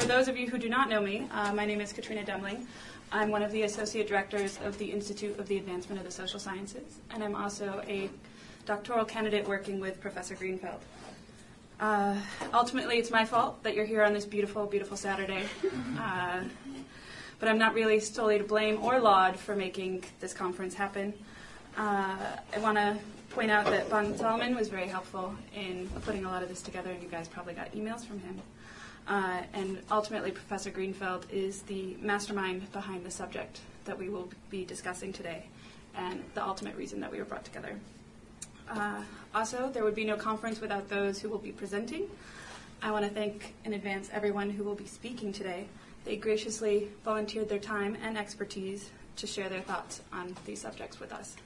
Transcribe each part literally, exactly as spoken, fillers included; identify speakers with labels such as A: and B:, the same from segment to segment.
A: those of you who do not know me, uh, my name is Katrina Demling. I'm one of the Associate Directors of the Institute of the Advancement of the Social Sciences, and I'm also a doctoral candidate working with Professor Greenfeld. Uh, ultimately, it's my fault that you're here on this beautiful, beautiful Saturday. Uh, but I'm not really solely to blame or laud for making this conference happen. Uh, I want to point out that Bon Solomon was very helpful in putting a lot of this together, and you guys probably got emails from him. Uh, and ultimately, Professor Greenfeld is the mastermind behind the subject that we will be discussing today, and the ultimate reason that we were brought together. Uh, also, there would be no conference without those who will be presenting. I want to thank in advance everyone who will be speaking today. They graciously volunteered their time and expertise to share their thoughts on these subjects with us.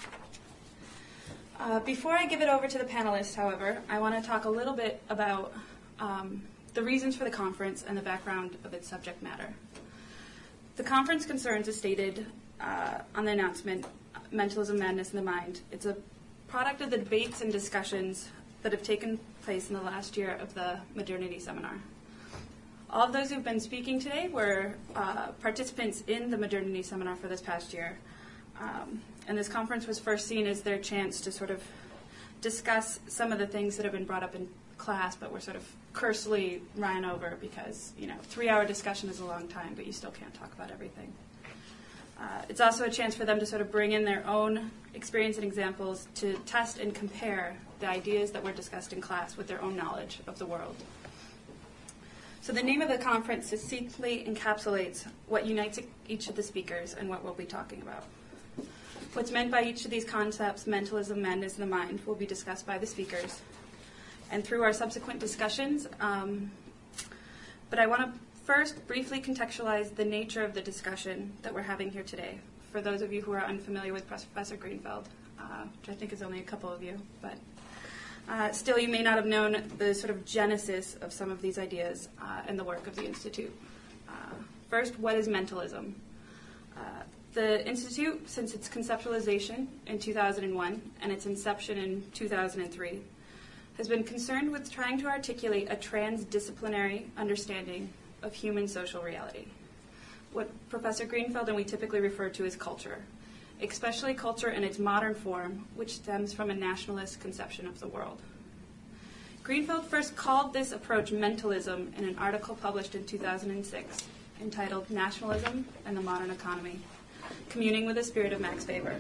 A: Uh, before I give it over to the panelists, however, I want to talk a little bit about um, the reasons for the conference and the background of its subject matter. The conference concerns, as stated uh, on the announcement, Mentalism, Madness, and the Mind. It's a product of the debates and discussions that have taken place in the last year of the Modernity Seminar. All of those who've been speaking today were uh, participants in the Modernity Seminar for this past year. Um, and this conference was first seen as their chance to sort of discuss some of the things that have been brought up in class but were sort of cursely ran over because, you know, three-hour discussion is a long time, but you still can't talk about everything. Uh, it's also a chance for them to sort of bring in their own experience and examples to test and compare the ideas that were discussed in class with their own knowledge of the world. So the name of the conference succinctly encapsulates what unites each of the speakers and what we'll be talking about. What's meant by each of these concepts, mentalism, madness, and the mind, will be discussed by the speakers and through our subsequent discussions. Um, but I want to first briefly contextualize the nature of the discussion that we're having here today, for those of you who are unfamiliar with Professor Greenfeld, uh, which I think is only a couple of you. But uh, still, you may not have known the sort of genesis of some of these ideas uh, and the work of the Institute. Uh, first, what is mentalism? Uh, The Institute, since its conceptualization in two thousand one and its inception in two thousand three, has been concerned with trying to articulate a transdisciplinary understanding of human social reality, what Professor Greenfeld and we typically refer to as culture, especially culture in its modern form, which stems from a nationalist conception of the world. Greenfeld first called this approach mentalism in an article published in two thousand six entitled Nationalism and the Modern Economy, communing with the spirit of Max Weber.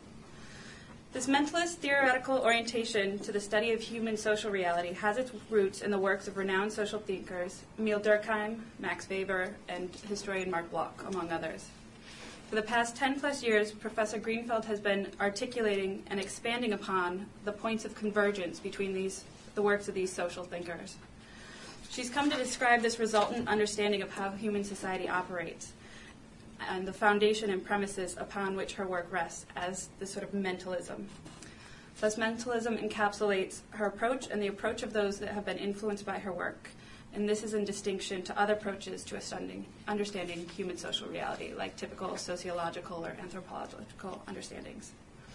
A: This mentalist theoretical orientation to the study of human social reality has its roots in the works of renowned social thinkers Emile Durkheim, Max Weber, and historian Marc Bloch, among others. For the past ten plus years, Professor Greenfeld has been articulating and expanding upon the points of convergence between these, the works of these social thinkers. She's come to describe this resultant understanding of how human society operates, and the foundation and premises upon which her work rests as this sort of mentalism. Thus, mentalism encapsulates her approach and the approach of those that have been influenced by her work, and this is in distinction to other approaches to understanding, understanding human social reality, like typical sociological or anthropological understandings.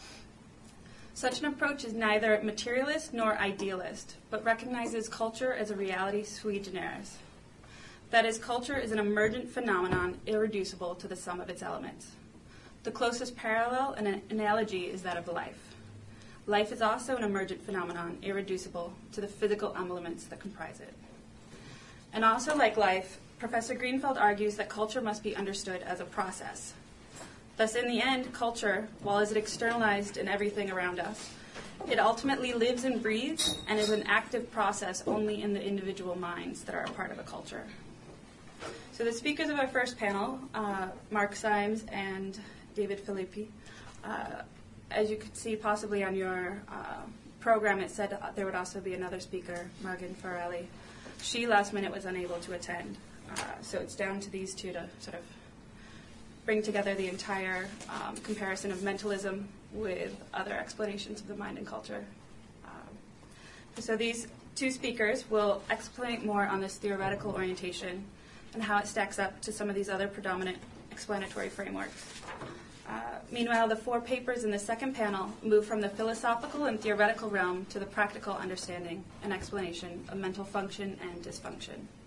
A: Such an approach is neither materialist nor idealist, but recognizes culture as a reality sui generis. That is, culture is an emergent phenomenon irreducible to the sum of its elements. The closest parallel and an analogy is that of life. Life is also an emergent phenomenon irreducible to the physical elements that comprise it. And also, like life, Professor Greenfeld argues that culture must be understood as a process. Thus, in the end, culture, while is it externalized in everything around us, it ultimately lives and breathes and is an active process only in the individual minds that are a part of a culture. So the speakers of our first panel, uh, Mark Symes and David Filippi, uh, as you could see possibly on your uh, program, it said uh, there would also be another speaker, Margin Farrelly. She last minute was unable to attend, uh, so it's down to these two to sort of bring together the entire um, comparison of mentalism with other explanations of the mind and culture. Um, so these two speakers will explain more on this theoretical orientation and how it stacks up to some of these other predominant explanatory frameworks. Uh, meanwhile, the four papers in the second panel move from the philosophical and theoretical realm to the practical understanding and explanation of mental function and dysfunction.